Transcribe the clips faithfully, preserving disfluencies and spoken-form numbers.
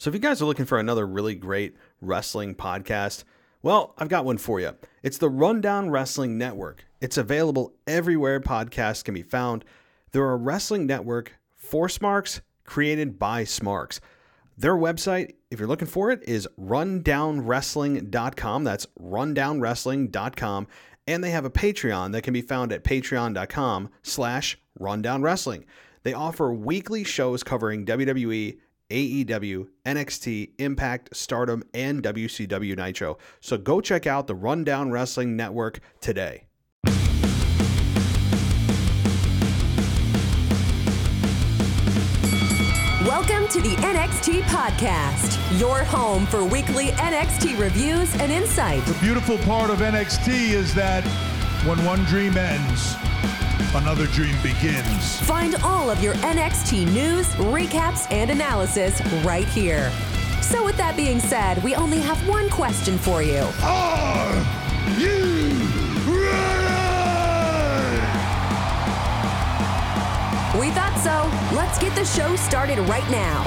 So if you guys are looking for another really great wrestling podcast, well, I've got one for you. It's the Rundown Wrestling Network. It's available everywhere podcasts can be found. They're a wrestling network for Smarks, created by Smarks. Their website, if you're looking for it, is rundown wrestling dot com. That's rundown wrestling dot com. And they have a Patreon that can be found at patreon.com slash rundownwrestling. They offer weekly shows covering W W E, A E W, N X T, Impact, Stardom, and W C W Nitro. So go check out the Rundown Wrestling Network today. Welcome to the N X T Podcast, your home for weekly N X T reviews and insight. The beautiful part of N X T is that when one dream ends, another dream begins. Find all of your N X T news, recaps, and analysis right here. So with that being said, we only have one question for you. Are you ready? We thought so. Let's get the show started right now.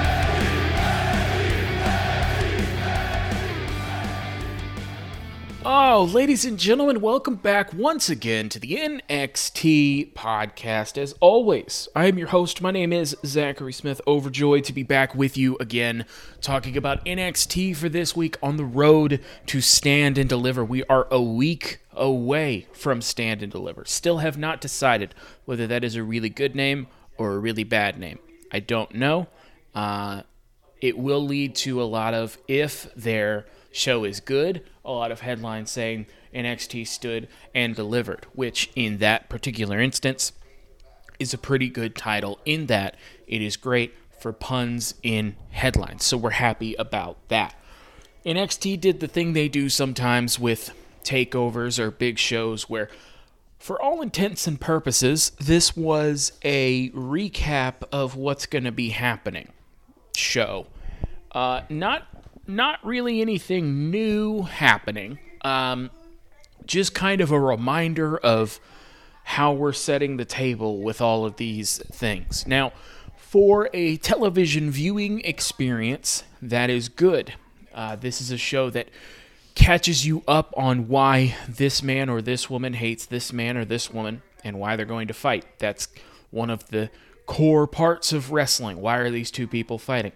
Oh, ladies and gentlemen, welcome back once again to the N X T Podcast. As always, I am your host. My name is Zachary Smith, overjoyed to be back with you again, talking about N X T for this week on the road to Stand and Deliver. We are a week away from Stand and Deliver. Still have not decided whether that is a really good name or a really bad name. I don't know. Uh, it will lead to a lot of, if their show is good, a lot of headlines saying N X T stood and delivered, which in that particular instance is a pretty good title in that it is great for puns in headlines. So we're happy about that. N X T did the thing they do sometimes with takeovers or big shows where, for all intents and purposes, this was a recap of what's going to be happening show. Uh, not Not really anything new happening, um, just kind of a reminder of how we're setting the table with all of these things. Now, for a television viewing experience, that is good. Uh, this is a show that catches you up on why this man or this woman hates this man or this woman and why they're going to fight. That's one of the core parts of wrestling. Why are these two people fighting?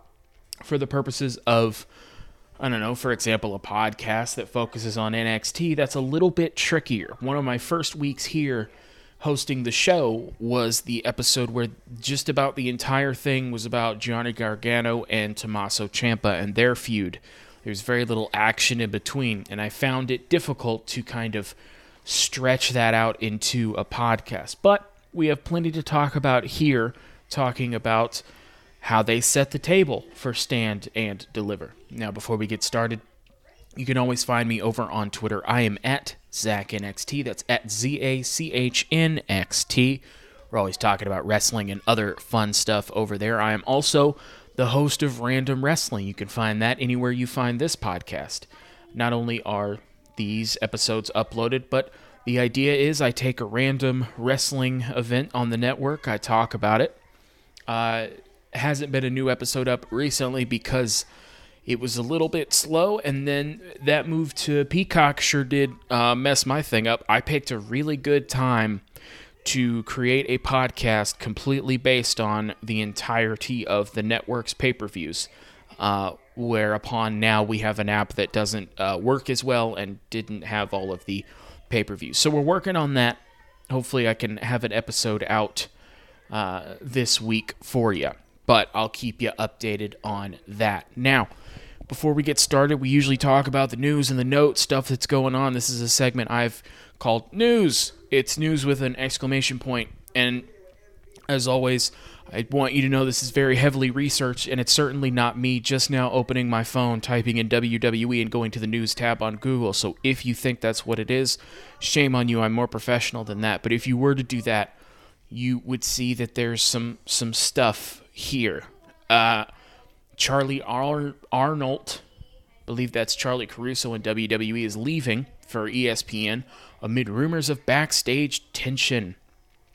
For the purposes of, I don't know, for example, a podcast that focuses on N X T, that's a little bit trickier. One of my first weeks here hosting the show was the episode where just about the entire thing was about Johnny Gargano and Tommaso Ciampa and their feud. There's very little action in between, and I found it difficult to kind of stretch that out into a podcast. But we have plenty to talk about here, talking about how they set the table for Stand and Deliver. Now, before we get started, you can always find me over on Twitter. I am at ZachNXT. That's at Z A C H N X T. We're always talking about wrestling and other fun stuff over there. I am also the host of Random Wrestling. You can find that anywhere you find this podcast. Not only are these episodes uploaded, but the idea is I take a random wrestling event on the network. I talk about it. Uh... hasn't been a new episode up recently because it was a little bit slow, and then that move to Peacock sure did uh, mess my thing up. I picked a really good time to create a podcast completely based on the entirety of the network's pay-per-views, uh, whereupon now we have an app that doesn't uh, work as well and didn't have all of the pay-per-views. So we're working on that. Hopefully I can have an episode out uh, this week for you. But I'll keep you updated on that. Now, before we get started, we usually talk about the news and the notes, stuff that's going on. This is a segment I've called News. It's news with an exclamation point. And as always, I want you to know this is very heavily researched, and it's certainly not me just now opening my phone, typing in W W E, and going to the news tab on Google. So if you think that's what it is, shame on you. I'm more professional than that. But if you were to do that, you would see that there's some some stuff here. Uh, Charlie Ar- Arnold, I believe that's Charlie Caruso in W W E, is leaving for E S P N amid rumors of backstage tension.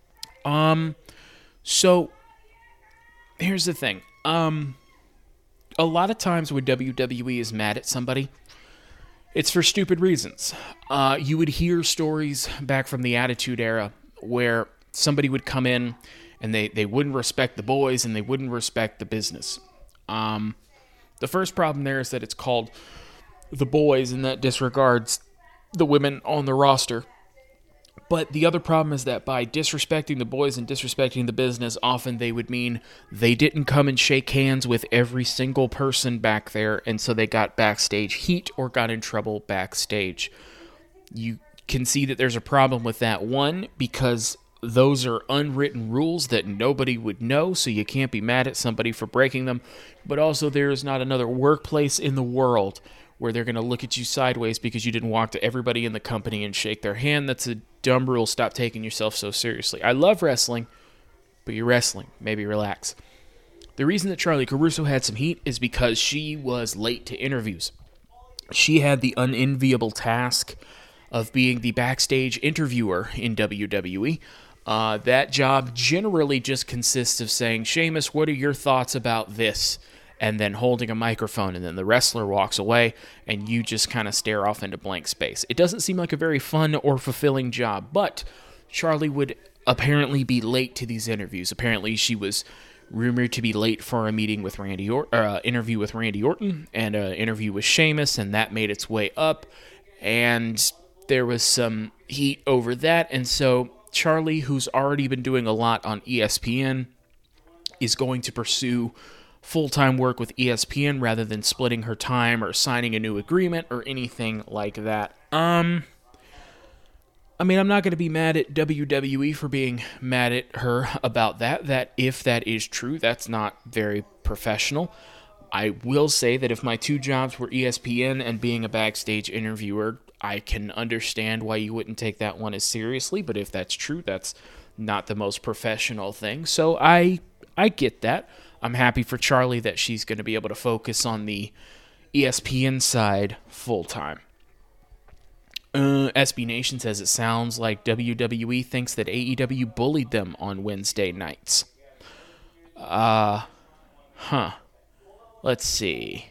Um, so here's the thing. Um, a lot of times when W W E is mad at somebody, it's for stupid reasons. Uh, you would hear stories back from the Attitude Era where somebody would come in and they, they wouldn't respect the boys and they wouldn't respect the business. Um, the first problem there is that it's called the boys, and that disregards the women on the roster. But the other problem is that by disrespecting the boys and disrespecting the business, often they would mean they didn't come and shake hands with every single person back there, and so they got backstage heat or got in trouble backstage. You can see that there's a problem with that. One, because those are unwritten rules that nobody would know, so you can't be mad at somebody for breaking them. But also, there is not another workplace in the world where they're going to look at you sideways because you didn't walk to everybody in the company and shake their hand. That's a dumb rule. Stop taking yourself so seriously. I love wrestling, but you're wrestling. Maybe relax. The reason that Charly Caruso had some heat is because she was late to interviews. She had the unenviable task of being the backstage interviewer in W W E. Uh, that job generally just consists of saying, "Sheamus, what are your thoughts about this?" and then holding a microphone, and then the wrestler walks away, and you just kind of stare off into blank space. It doesn't seem like a very fun or fulfilling job, but Charly would apparently be late to these interviews. Apparently, she was rumored to be late for a meeting with Randy or uh, interview with Randy Orton and an interview with Sheamus, and that made its way up, and there was some heat over that, and so Charly, who's already been doing a lot on E S P N, is going to pursue full-time work with E S P N rather than splitting her time or signing a new agreement or anything like that. Um, I mean, I'm not going to be mad at W W E for being mad at her about that. That if that is true, that's not very professional. I will say that if my two jobs were E S P N and being a backstage interviewer, I can understand why you wouldn't take that one as seriously, but if that's true, that's not the most professional thing. So I I get that. I'm happy for Charly that she's going to be able to focus on the E S P N side full-time. Uh, S B Nation says it sounds like W W E thinks that A E W bullied them on Wednesday nights. Uh, huh. Let's see.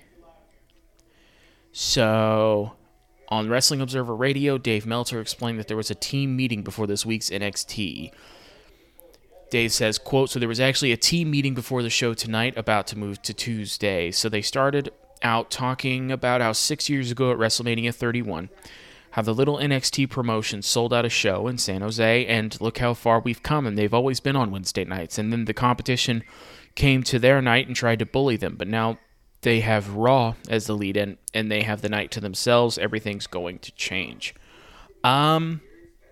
So, on Wrestling Observer Radio, Dave Meltzer explained that there was a team meeting before this week's N X T. Dave says, quote, "So there was actually a team meeting before the show tonight about to move to Tuesday. So they started out talking about how six years ago at WrestleMania thirty-one, how the little N X T promotion sold out a show in San Jose, and look how far we've come, and they've always been on Wednesday nights. And then the competition came to their night and tried to bully them, but now they have Raw as the lead-in, and they have the night to themselves. Everything's going to change." Um...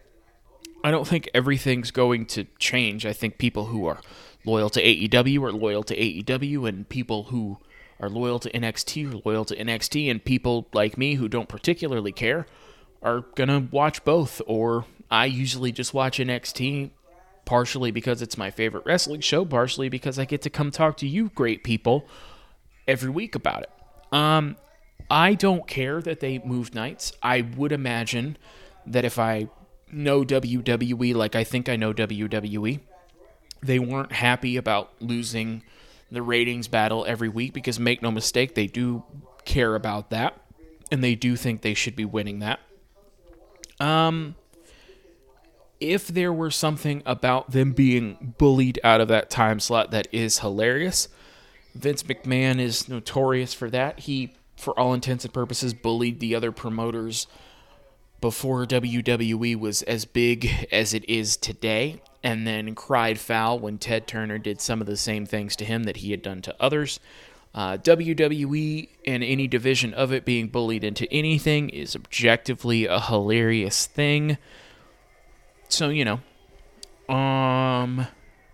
I don't think everything's going to change. I think people who are loyal to A E W are loyal to A E W, and people who are loyal to N X T are loyal to N X T, and people like me who don't particularly care are going to watch both. Or I usually just watch N X T partially because it's my favorite wrestling show, partially because I get to come talk to you great people every week about it. Um, I don't care that they moved nights. I would imagine that if I know W W E like I think I know W W E, they weren't happy about losing the ratings battle every week, because make no mistake, they do care about that, and they do think they should be winning that. Um, if there were something about them being bullied out of that time slot that is hilarious, Vince McMahon is notorious for that. He, for all intents and purposes, bullied the other promoters before W W E was as big as it is today, and then cried foul when Ted Turner did some of the same things to him that he had done to others. Uh, W W E and any division of it being bullied into anything is objectively a hilarious thing. So, you know, um,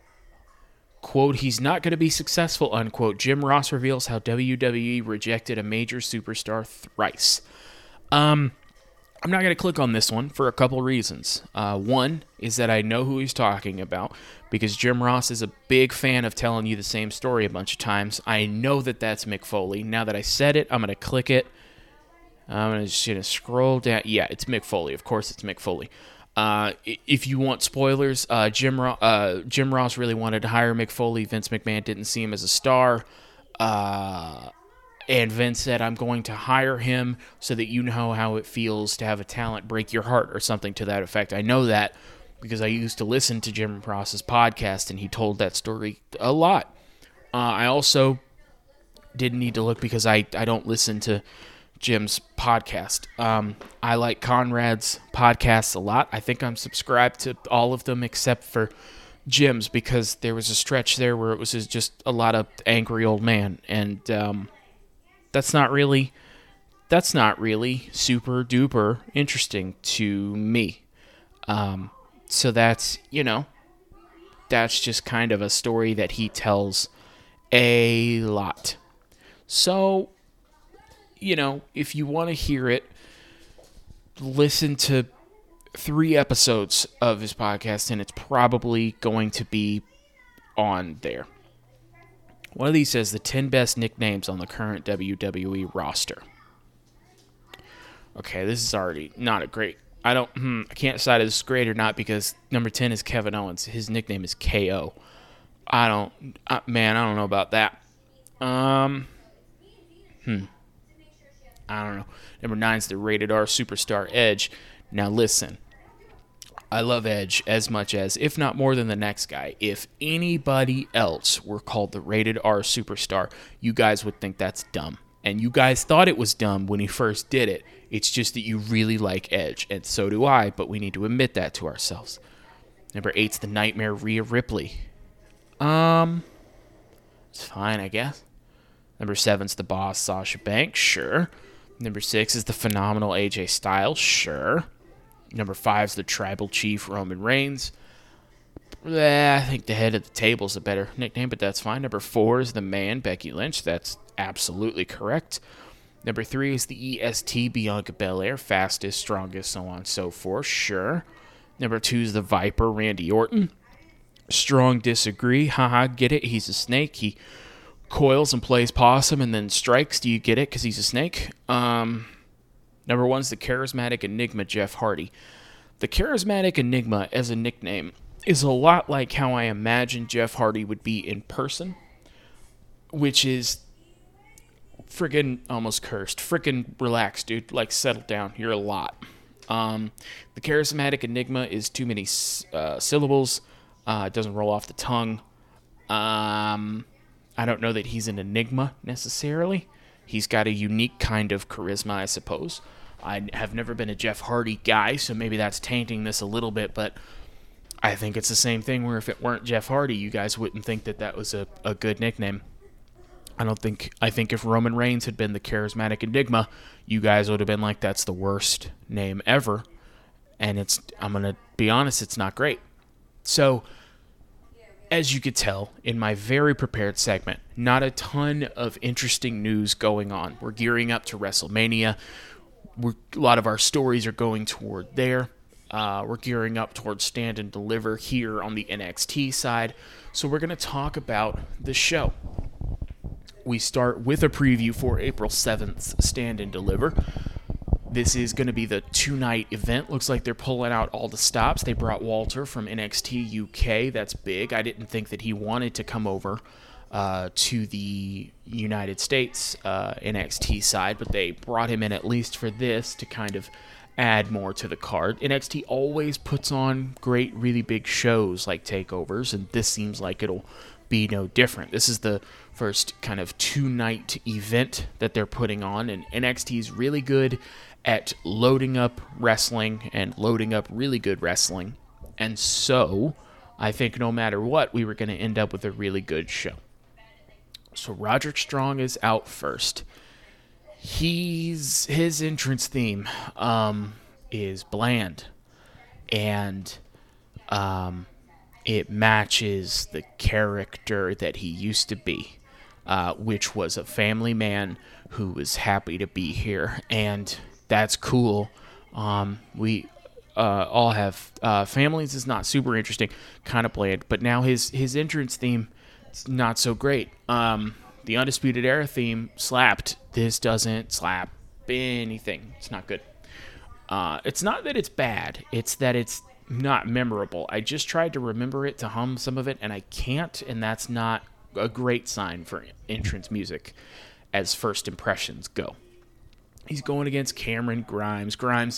quote, "He's not going to be successful," unquote. Jim Ross reveals how W W E rejected a major superstar thrice. Um... I'm not going to click on this one for a couple reasons. Uh, one is that I know who he's talking about, because Jim Ross is a big fan of telling you the same story a bunch of times. I know that that's Mick Foley. Now that I said it, I'm going to click it. I'm just going to scroll down. Yeah, it's Mick Foley. Of course it's Mick Foley. Uh, if you want spoilers, uh, Jim, Ro- uh, Jim Ross really wanted to hire Mick Foley. Vince McMahon didn't see him as a star. Uh, And Vince said, I'm going to hire him so that you know how it feels to have a talent break your heart or something to that effect. I know that because I used to listen to Jim Ross's podcast, and he told that story a lot. Uh, I also didn't need to look because I, I don't listen to Jim's podcast. Um, I like Conrad's podcasts a lot. I think I'm subscribed to all of them except for Jim's, because there was a stretch there where it was just a lot of angry old man, and um, that's not really that's not really super duper interesting to me. Um, so that's, you know, that's just kind of a story that he tells a lot. So, you know, if you want to hear it, listen to three episodes of his podcast, and it's probably going to be on there. One of these says the ten best nicknames on the current W W E roster. Okay, this is already not a great... I don't... Hmm, I can't decide if this is great or not, because number ten is Kevin Owens. His nickname is K O. I don't... Uh, man, I don't know about that. Um... Hmm. I don't know. Number nine is the Rated R Superstar Edge. Now listen, I love Edge as much as, if not more than the next guy. If anybody else were called the Rated R Superstar, you guys would think that's dumb. And you guys thought it was dumb when he first did it. It's just that you really like Edge, and so do I, but we need to admit that to ourselves. Number eight's the Nightmare Rhea Ripley. Um, it's fine, I guess. Number seven's the Boss Sasha Banks, sure. Number six is the Phenomenal A J Styles, sure. Number five is the Tribal Chief Roman Reigns. Eh, I think the Head of the Table's a better nickname, but that's fine. Number four is the Man, Becky Lynch. That's absolutely correct. Number three is the E S T, Bianca Belair. Fastest, strongest, so on and so forth, sure. Number two is the Viper, Randy Orton. Strong disagree. Haha, get it? He's a snake. He coils and plays possum and then strikes. Do you get it? Because he's a snake. Um, number one is the Charismatic Enigma, Jeff Hardy. The Charismatic Enigma as a nickname is a lot like how I imagine Jeff Hardy would be in person, which is friggin' almost cursed. Friggin' relax, dude. Like, settle down. You're a lot. Um, the Charismatic Enigma is too many uh, syllables. Uh, it doesn't roll off the tongue. Um... I don't know that he's an enigma, necessarily. He's got a unique kind of charisma, I suppose. I have never been a Jeff Hardy guy, so maybe that's tainting this a little bit, but I think it's the same thing where if it weren't Jeff Hardy, you guys wouldn't think that that was a, a good nickname. I don't think... I think if Roman Reigns had been the Charismatic Enigma, you guys would have been like, that's the worst name ever. And it's... I'm going to be honest, it's not great. So... as you could tell in my very prepared segment, not a ton of interesting news going on. We're gearing up to WrestleMania. We're, a lot of our stories are going toward there. Uh, we're gearing up towards Stand and Deliver here on the N X T side. So we're going to talk about the show. We start with a preview for April seventh's Stand and Deliver. This is going to be the two-night event. Looks like they're pulling out all the stops. They brought Walter from N X T U K. That's big. I didn't think that he wanted to come over uh, to the United States uh, N X T side, but they brought him in at least for this to kind of add more to the card. N X T always puts on great, really big shows like takeovers, and this seems like it'll be no different. This is the first kind of two-night event that they're putting on, and N X T is really good at loading up wrestling and loading up really good wrestling. And so, I think no matter what, we were going to end up with a really good show. So Roderick Strong is out first. He's his entrance theme um, is bland, and um, it matches the character that he used to be, uh, which was a family man who was happy to be here, and that's cool. Um, we uh, all have uh, families. Is not super interesting, kind of bland. But now his his entrance theme is not so great. Um, the Undisputed Era theme slapped. This doesn't slap anything. It's not good. Uh, it's not that it's bad. It's that it's not memorable. I just tried to remember it to hum some of it, and I can't. And that's not a great sign for entrance music. as first impressions go. He's going against Cameron Grimes. Grimes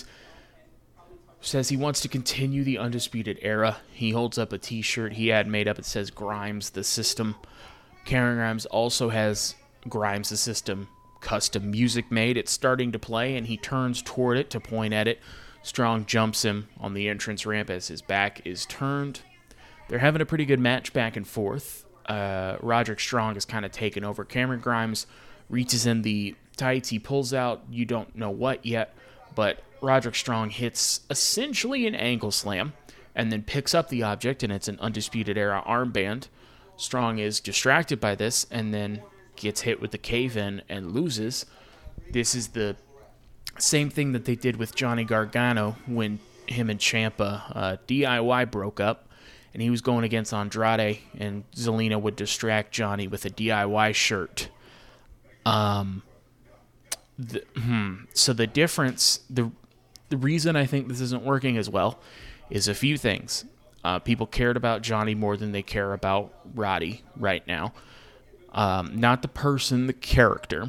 says he wants to continue the Undisputed Era. He holds up a t-shirt he had made up. It says Grimes the System. Cameron Grimes also has Grimes the System custom music made. It's starting to play, and he turns toward it to point at it. Strong jumps him on the entrance ramp as his back is turned. They're having a pretty good match back and forth. Uh, Roderick Strong is kind of taken over. Cameron Grimes reaches in the tights. He pulls out, you don't know what yet, but Roderick Strong hits essentially an ankle slam and then picks up the object, and it's an Undisputed Era armband. Strong is distracted by this and then gets hit with the cave-in and loses. This is the same thing that they did with Johnny Gargano when him and Ciampa uh, D I Y broke up, and he was going against Andrade, and Zelina would distract Johnny with a D I Y shirt. Um, the, hmm, so the difference, the the reason I think this isn't working as well is a few things. Uh, people cared about Johnny more than they care about Roddy right now. Um, not the person, the character.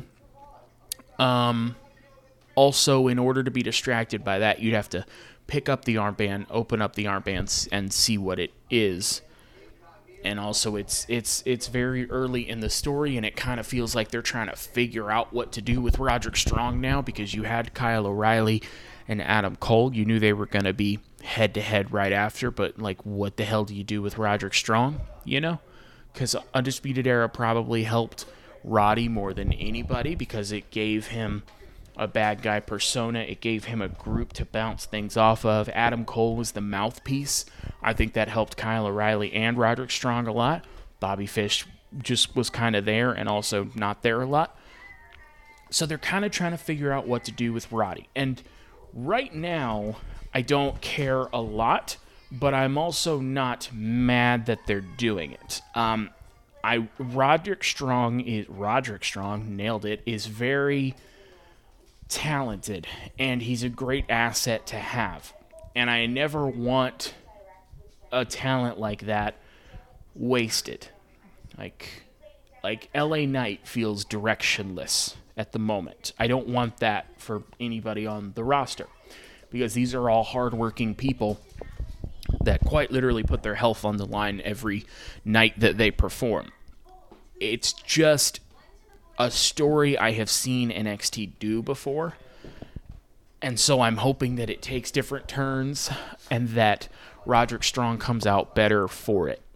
Um, also, in order to be distracted by that, you'd have to pick up the armband, open up the armband, and see what it is. And also, it's it's it's very early in the story, and it kind of feels like they're trying to figure out what to do with Roderick Strong now, because you had Kyle O'Reilly and Adam Cole. You knew they were going to be head-to-head right after, but, like, what the hell do you do with Roderick Strong, you know? Because Undisputed Era probably helped Roddy more than anybody, because it gave him a bad guy persona. It gave him a group to bounce things off of. Adam Cole was the mouthpiece. I think that helped Kyle O'Reilly and Roderick Strong a lot. Bobby Fish just was kind of there and also not there a lot. So they're kind of trying to figure out what to do with Roddy. And right now, I don't care a lot, but I'm also not mad that they're doing it. Um, I Roderick Strong is Roderick Strong nailed it. Is very talented, and he's a great asset to have. And I never want a talent like that wasted. Like, like L A Knight feels directionless at the moment. I don't want that for anybody on the roster, because these are all hardworking people that quite literally put their health on the line every night that they perform. It's just a story I have seen N X T do before, and so I'm hoping that it takes different turns and that Roderick Strong comes out better for it.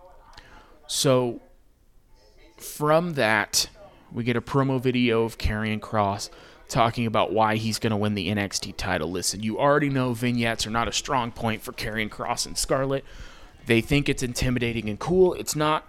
So from that, we get a promo video of Karrion Kross talking about why he's going to win the N X T title. Listen, you already know vignettes are not a strong point for Karrion Kross and Scarlett. They think it's intimidating and cool. It's not.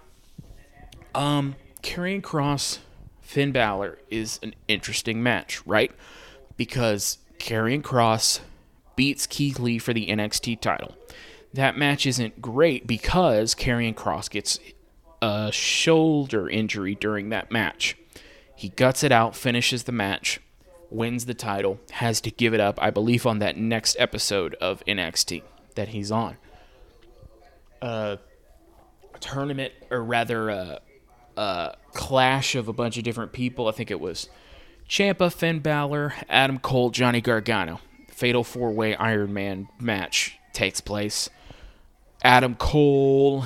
Um, Karrion Kross, Finn Balor is an interesting match, right? Because Karrion Kross beats Keith Lee for the N X T title. That match isn't great because Karrion Kross gets a shoulder injury during that match. He guts it out, finishes the match, wins the title, has to give it up, I believe, on that next episode of N X T that he's on. Uh, a tournament, or rather a, a clash of a bunch of different people. I think it was Ciampa, Finn Balor, Adam Cole, Johnny Gargano. Fatal four-way Iron Man match takes place. Adam Cole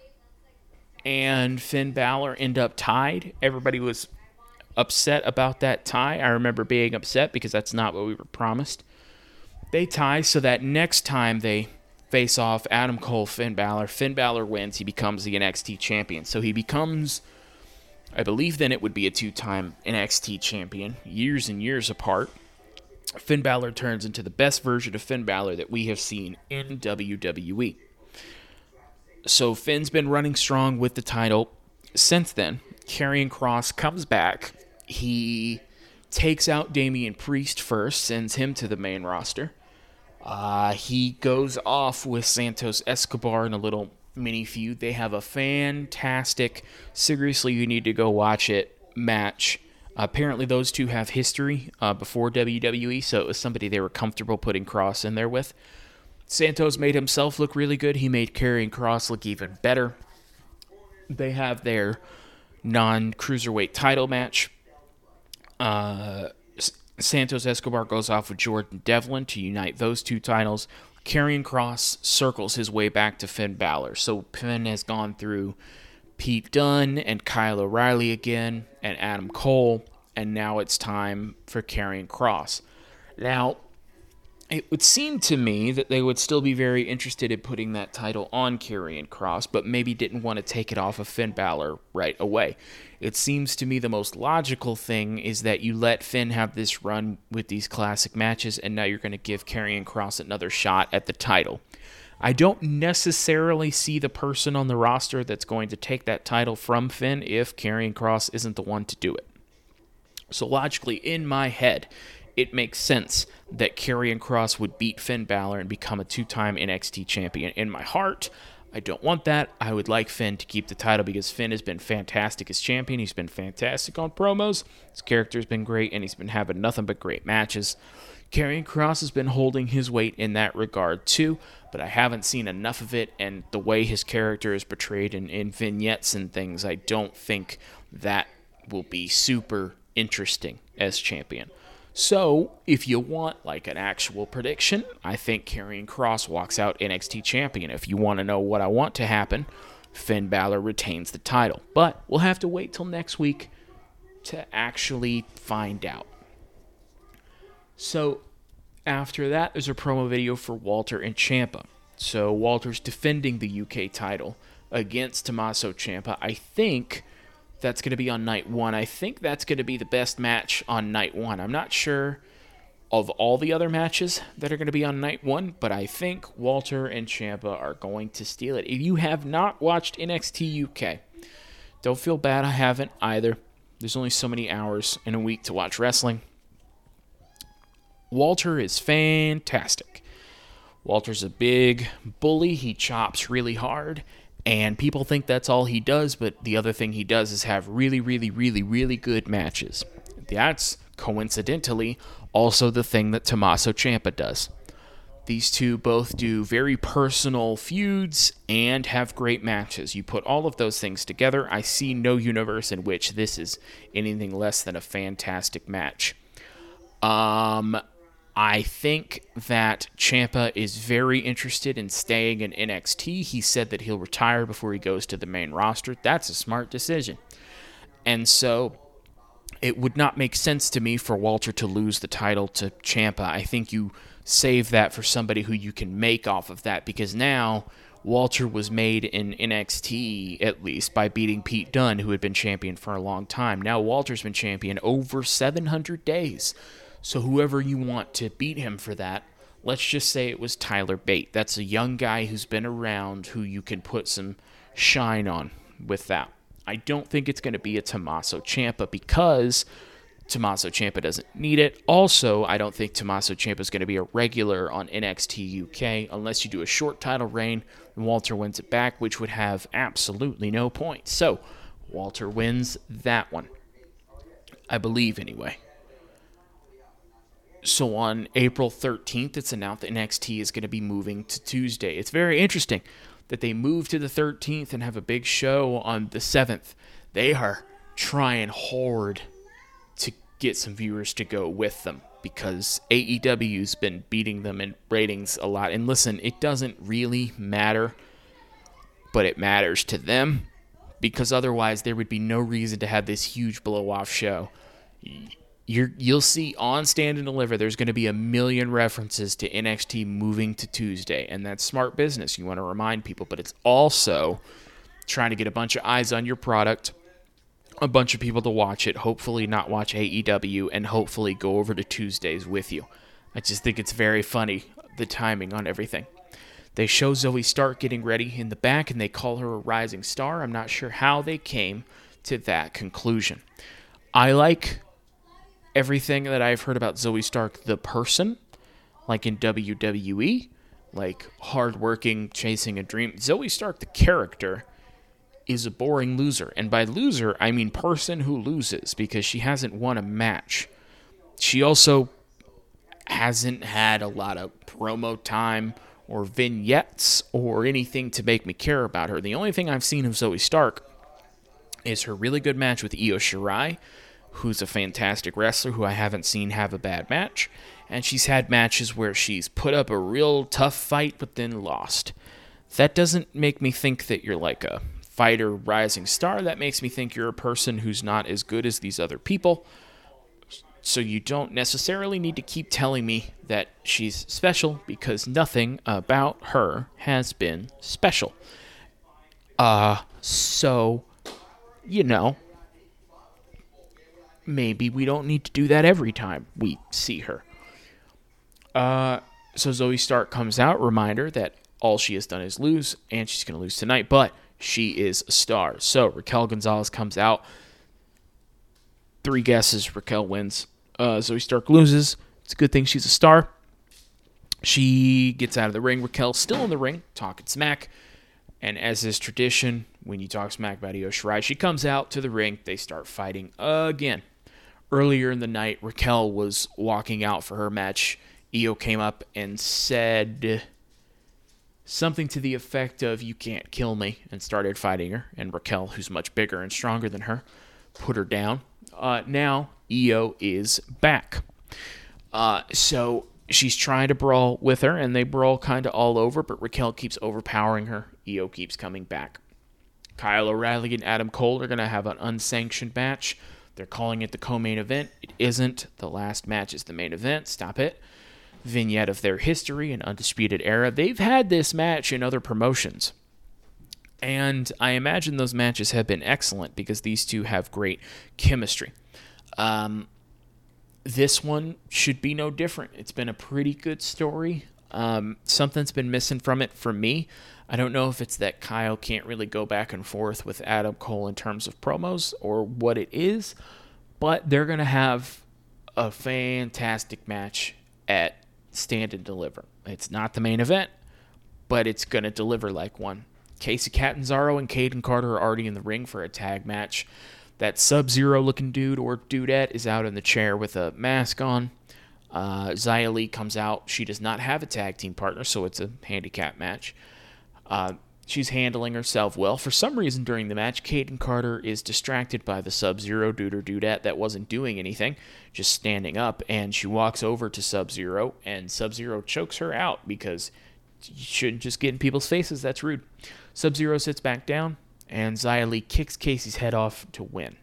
and Finn Balor end up tied. Everybody was upset about that tie. I remember being upset because that's not what we were promised. They tie so that next time they face off, Adam Cole, Finn Balor, Finn Balor wins. He becomes the N X T champion. So he becomes, I believe then it would be a two-time N X T champion, years and years apart. Finn Balor turns into the best version of Finn Balor that we have seen in W W E. So Finn's been running strong with the title since then. Karrion Kross comes back. He takes out Damian Priest first, sends him to the main roster. Uh, he goes off with Santos Escobar in a little mini feud. They have a fantastic, seriously, you need to go watch it, match. Uh, apparently those two have history uh, before W W E, so it was somebody they were comfortable putting Kross in there with. Santos made himself look really good. He made Karrion Kross look even better. They have their non-cruiserweight title match. Uh, Santos Escobar goes off with Jordan Devlin to unite those two titles. Karrion Kross circles his way back to Finn Balor. So Finn has gone through Pete Dunne and Kyle O'Reilly again and Adam Cole, and now it's time for Karrion Kross. Now, it would seem to me that they would still be very interested in putting that title on Karrion Kross, but maybe didn't want to take it off of Finn Balor right away. It seems to me the most logical thing is that you let Finn have this run with these classic matches, and now you're going to give Karrion Kross another shot at the title. I don't necessarily see the person on the roster that's going to take that title from Finn if Karrion Kross isn't the one to do it. So logically, in my head, it makes sense that Karrion Kross would beat Finn Balor and become a two-time N X T champion. In my heart, I don't want that. I would like Finn to keep the title because Finn has been fantastic as champion. He's been fantastic on promos. His character's been great, and he's been having nothing but great matches. Karrion Kross has been holding his weight in that regard too, but I haven't seen enough of it, and the way his character is portrayed in, in vignettes and things, I don't think that will be super interesting as champion. So, if you want like an actual prediction, I think Karrion Kross walks out N X T champion. If you want to know what I want to happen, Finn Balor retains the title. But we'll have to wait till next week to actually find out. So, after that, there's a promo video for Walter and Ciampa. So, Walter's defending the U K title against Tommaso Ciampa. I think that's going to be on night one. I think that's going to be the best match on night one. I'm not sure of all the other matches that are going to be on night one, but I think Walter and Ciampa are going to steal it. If you have not watched N X T U K, don't feel bad. I haven't either. There's only so many hours in a week to watch wrestling. Walter is fantastic. Walter's a big bully. He chops really hard. And people think that's all he does, but the other thing he does is have really, really, really, really good matches. That's, coincidentally, also the thing that Tommaso Ciampa does. These two both do very personal feuds and have great matches. You put all of those things together, I see no universe in which this is anything less than a fantastic match. Um... I think that Ciampa is very interested in staying in N X T. He said that he'll retire before he goes to the main roster. That's a smart decision. And so it would not make sense to me for Walter to lose the title to Ciampa. I think you save that for somebody who you can make off of that, because now Walter was made in N X T, at least, by beating Pete Dunne, who had been champion for a long time. Now Walter's been champion over seven hundred days. So whoever you want to beat him for that, let's just say it was Tyler Bate. That's a young guy who's been around who you can put some shine on with that. I don't think it's going to be a Tommaso Ciampa because Tommaso Ciampa doesn't need it. Also, I don't think Tommaso Ciampa is going to be a regular on N X T U K unless you do a short title reign and Walter wins it back, which would have absolutely no point. So, Walter wins that one. I believe, anyway. So on April thirteenth, it's announced that N X T is going to be moving to Tuesday. It's very interesting that they move to the thirteenth and have a big show on the seventh. They are trying hard to get some viewers to go with them because A E W's been beating them in ratings a lot. And listen, it doesn't really matter, but it matters to them because otherwise there would be no reason to have this huge blow-off show. You're, you'll see on Stand and Deliver, there's going to be a million references to N X T moving to Tuesday, and that's smart business. You want to remind people, but it's also trying to get a bunch of eyes on your product, a bunch of people to watch it, hopefully not watch A E W, and hopefully go over to Tuesdays with you. I just think it's very funny, the timing on everything. They show Zoe Stark getting ready in the back, and they call her a rising star. I'm not sure how they came to that conclusion. I like everything that I've heard about Zoe Stark, the person, like in W W E, like hardworking, chasing a dream. Zoe Stark, the character, is a boring loser. And by loser, I mean person who loses because she hasn't won a match. She also hasn't had a lot of promo time or vignettes or anything to make me care about her. The only thing I've seen of Zoe Stark is her really good match with Io Shirai who's a fantastic wrestler who I haven't seen have a bad match. And she's had matches where she's put up a real tough fight but then lost. That doesn't make me think that you're like a fighter rising star. That makes me think you're a person who's not as good as these other people. So you don't necessarily need to keep telling me that she's special, because nothing about her has been special. Uh, so, you know, maybe we don't need to do that every time we see her. Uh, so Zoe Stark comes out, reminder that all she has done is lose, and she's going to lose tonight, but she is a star. So Raquel Gonzalez comes out. Three guesses, Raquel wins. Uh, Zoe Stark loses. It's a good thing she's a star. She gets out of the ring. Raquel's still in the ring, talking smack. And as is tradition, when you talk smack about Io Shirai, she comes out to the ring. They start fighting again. Earlier in the night, Raquel was walking out for her match. Io came up and said something to the effect of, "You can't kill me," and started fighting her. And Raquel, who's much bigger and stronger than her, put her down. Uh, now, Io is back. Uh, so she's trying to brawl with her, and they brawl kind of all over, but Raquel keeps overpowering her. Io keeps coming back. Kyle O'Reilly and Adam Cole are going to have an unsanctioned match. They're calling it the co-main event. It isn't. The last match is the main event. Stop it. Vignette of their history and Undisputed Era. They've had this match in other promotions. And I imagine those matches have been excellent because these two have great chemistry. Um, this one should be no different. It's been a pretty good story. Um, something's been missing from it for me. I don't know if it's that Kyle can't really go back and forth with Adam Cole in terms of promos or what it is, but they're going to have a fantastic match at Stand and Deliver. It's not the main event, but it's going to deliver like one. Casey Catanzaro and Caden Carter are already in the ring for a tag match. That Sub-Zero looking dude or dudette is out in the chair with a mask on. Uh, Xia Li comes out. She does not have a tag team partner, so it's a handicap match. Uh, she's handling herself well. For some reason during the match, Caden Carter is distracted by the Sub-Zero dude or dudette that wasn't doing anything, just standing up, and she walks over to Sub-Zero, and Sub-Zero chokes her out because you shouldn't just get in people's faces. That's rude. Sub-Zero sits back down, and Xia Li kicks Casey's head off to win.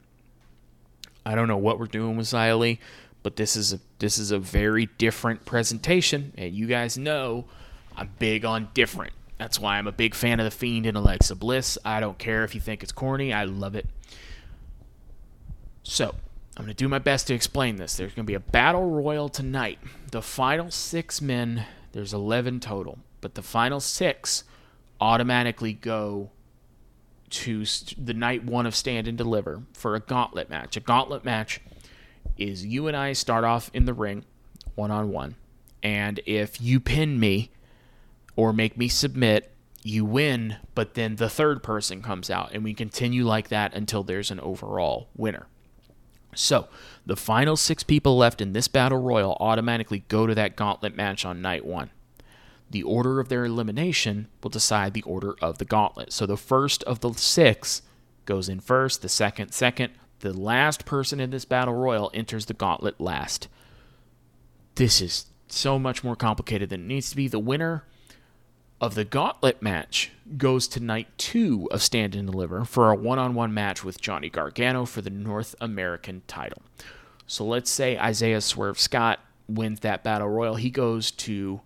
I don't know what we're doing with Xia Li, but this is a this is a very different presentation, and you guys know I'm big on different. That's why I'm a big fan of The Fiend and Alexa Bliss. I don't care if you think it's corny. I love it. So, I'm going to do my best to explain this. There's going to be a battle royal tonight. The final six men, there's eleven total, but the final six automatically go to st- the night one of Stand and Deliver for a gauntlet match. A gauntlet match is you and I start off in the ring one-on-one, and if you pin me or make me submit, you win, but then the third person comes out, and we continue like that until there's an overall winner. So, the final six people left in this battle royal automatically go to that gauntlet match on night one. The order of their elimination will decide the order of the gauntlet. So the first of the six goes in first, the second, second. The last person in this battle royal enters the gauntlet last. This is so much more complicated than it needs to be. The winner of the gauntlet match goes to night two of Stand and Deliver for a one-on-one match with Johnny Gargano for the North American title. So let's say Isaiah Swerve Scott wins that battle royal. He goes to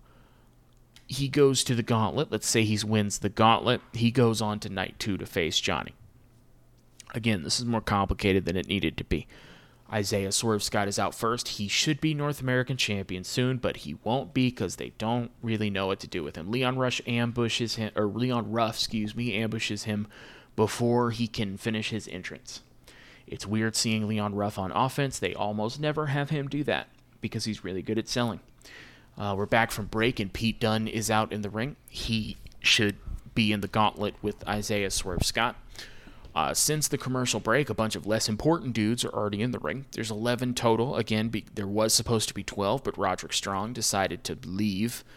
he goes to the gauntlet. Let's say he wins the gauntlet. He goes on to night two to face Johnny. Again, this is more complicated than it needed to be. Isaiah Swerve Scott is out first. He should be North American champion soon, but he won't be because they don't really know what to do with him. Leon Rush ambushes him, or Leon Ruff, excuse me, ambushes him before he can finish his entrance. It's weird seeing Leon Ruff on offense. They almost never have him do that because he's really good at selling. Uh, we're back from break, and Pete Dunne is out in the ring. He should be in the gauntlet with Isaiah Swerve Scott. Uh, since the commercial break, a bunch of less important dudes are already in the ring. There's eleven total. Again, be, there was supposed to be twelve, but Roderick Strong decided to leave.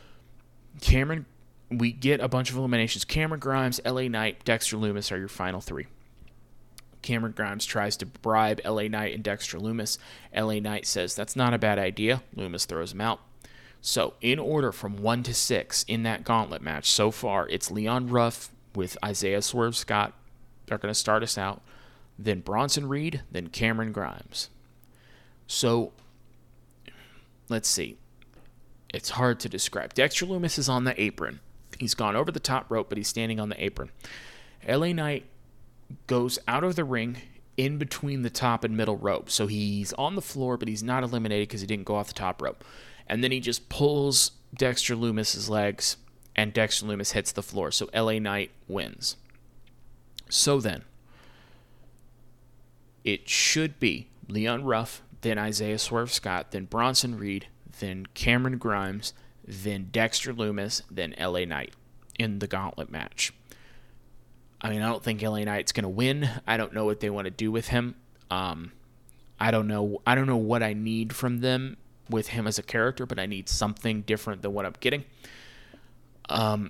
Cameron, we get a bunch of eliminations. Cameron Grimes, L A Knight, Dexter Lumis are your final three. Cameron Grimes tries to bribe L A Knight and Dexter Lumis. L A Knight says that's not a bad idea. Lumis throws him out. So, in order from one to six in that gauntlet match, so far, it's Leon Ruff with Isaiah Swerve Scott. They're going to start us out. Then Bronson Reed, then Cameron Grimes. So, let's see. It's hard to describe. Dexter Lumis is on the apron. He's gone over the top rope, but he's standing on the apron. L A Knight goes out of the ring in between the top and middle rope. So he's on the floor, but he's not eliminated because he didn't go off the top rope. And then he just pulls Dexter Lumis' legs, and Dexter Lumis hits the floor. So L A Knight wins. So then, it should be Leon Ruff, then Isaiah Swerve Scott, then Bronson Reed, then Cameron Grimes, then Dexter Lumis, then L A Knight in the gauntlet match. I mean, I don't think L A Knight's going to win. I don't know what they want to do with him. Um, I don't know. I don't know what I need from them with him as a character, but I need something different than what I'm getting. Um,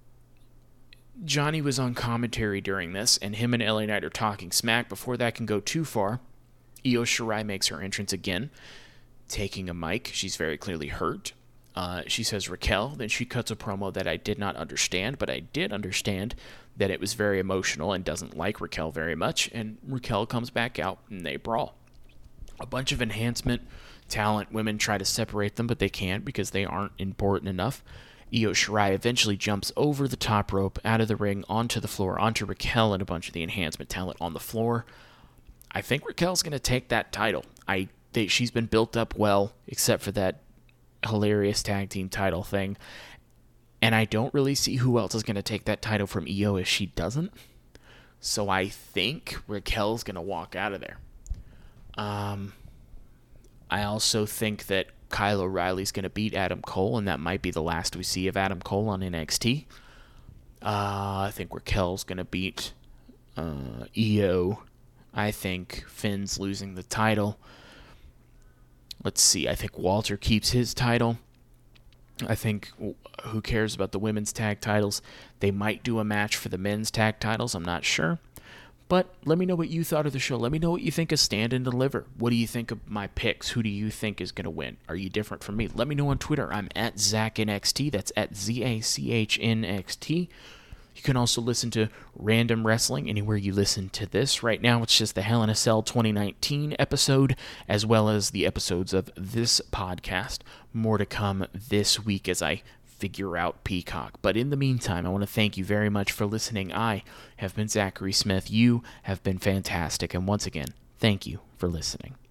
Johnny was on commentary during this, and him and L A Knight are talking smack. Before that can go too far, Io Shirai makes her entrance again, taking a mic. She's very clearly hurt. Uh, she says Raquel. Then she cuts a promo that I did not understand, but I did understand that it was very emotional and doesn't like Raquel very much. And Raquel comes back out, and they brawl. A bunch of enhancement talent women try to separate them, but they can't because they aren't important enough. Io Shirai eventually jumps over the top rope, out of the ring, onto the floor, onto Raquel and a bunch of the enhancement talent on the floor. I think Raquel's going to take that title. I they, She's been built up well, except for that hilarious tag team title thing. And I don't really see who else is going to take that title from Io if she doesn't. So I think Raquel's going to walk out of there. Um, I also think that Kyle O'Reilly's going to beat Adam Cole, and that might be the last we see of Adam Cole on N X T. Uh, I think Raquel's going to beat uh, Io. I think Finn's losing the title. Let's see. I think Walter keeps his title. I think, who cares about the women's tag titles? They might do a match for the men's tag titles. I'm not sure. But let me know what you thought of the show. Let me know what you think of Stand and Deliver. What do you think of my picks? Who do you think is going to win? Are you different from me? Let me know on Twitter. I'm at ZachNXT. That's at Z A C H N X T. You can also listen to Random Wrestling anywhere you listen to this. Right now, it's just the Hell in a Cell twenty nineteen episode, as well as the episodes of this podcast. More to come this week as I figure out Peacock. But in the meantime, I want to thank you very much for listening. I have been Zachary Smith. You have been fantastic. And once again, thank you for listening.